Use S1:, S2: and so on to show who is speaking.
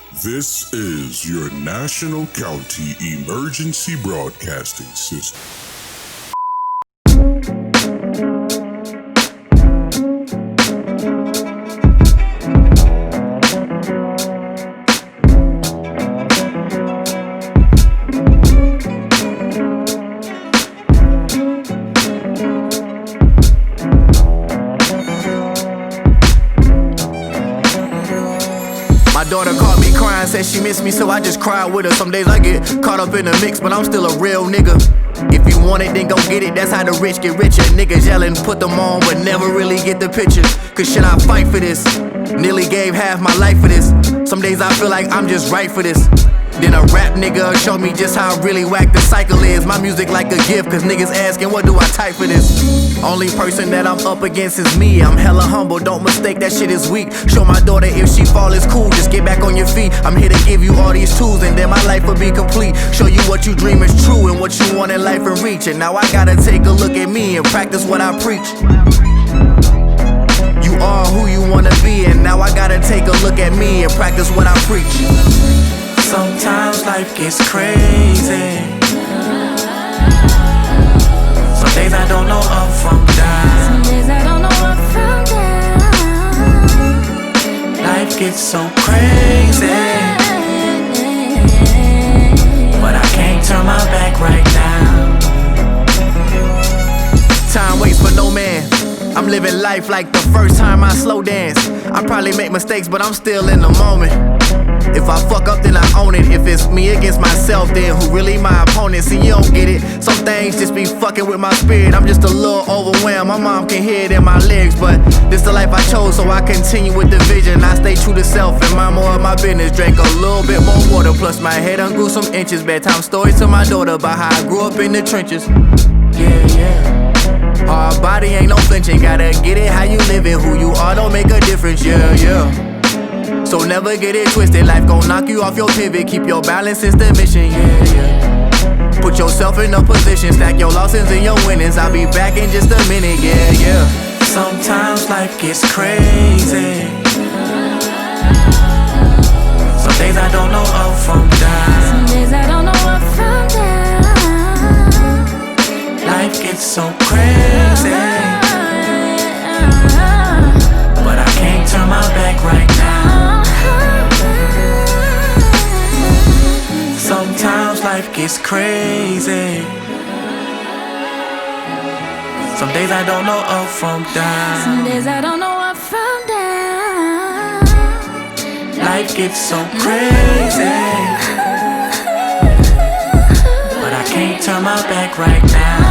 S1: This is your National County Emergency Broadcasting System.
S2: My daughter caught me crying, said she missed me, so I just cried with her. Some days I get caught up in the mix, but I'm still a real nigga. If you want it, then go get it, that's how the rich get richer. Niggas yelling, put them on, but never really get the picture. Cause shit, I fight for this. Nearly gave half my life for this. Some days I feel like I'm just right for this. Then a rap nigga showed me just how really whack the cycle is. My music like a gift, cause niggas asking what do I type for this. Only person that I'm up against is me. I'm hella humble, don't mistake that shit is weak. Show my daughter if she fall is cool, just get back on your feet. I'm here to give you all these tools and then my life will be complete. Show you what you dream is true and what you want in life and reach. And now I gotta take a look at me and practice what I preach. You are who you wanna be, and now I gotta take a look at me and practice what I preach. Sometimes life gets crazy. Some days I don't know up from down.
S3: Some days I don't know up from down.
S2: Life gets so crazy, but I can't turn my back right now. Time waits for no man. I'm living life like the first time I slow dance. I probably make mistakes, but I'm still in the moment. If I fuck up, then I own it. If it's me against myself, then who really my opponent? See, you don't get it. Some things just be fucking with my spirit. I'm just a little overwhelmed. My mom can hear it in my lyrics, but this the life I chose, so I continue with the vision. I stay true to self and mind more of my business. Drank a little bit more water, plus my head ungrew some inches. Bedtime stories to my daughter about how I grew up in the trenches. Yeah. Hard body ain't no flinching. Gotta get it how you living. Who you are don't make a difference. Yeah. So never get it twisted. Life gon' knock you off your pivot. Keep your balance is the mission. Yeah. Put yourself in a position. Stack your losses and your winnings. I'll be back in just a minute. Yeah. Sometimes life gets crazy. Some days I don't know up from down.
S3: Some days I don't know up from down.
S2: Life gets so crazy, but I can't turn my back right now. Sometimes life gets crazy. Some days I don't know up from down.
S3: Some days I don't know up from down.
S2: Life gets so crazy, but I can't turn my back right now.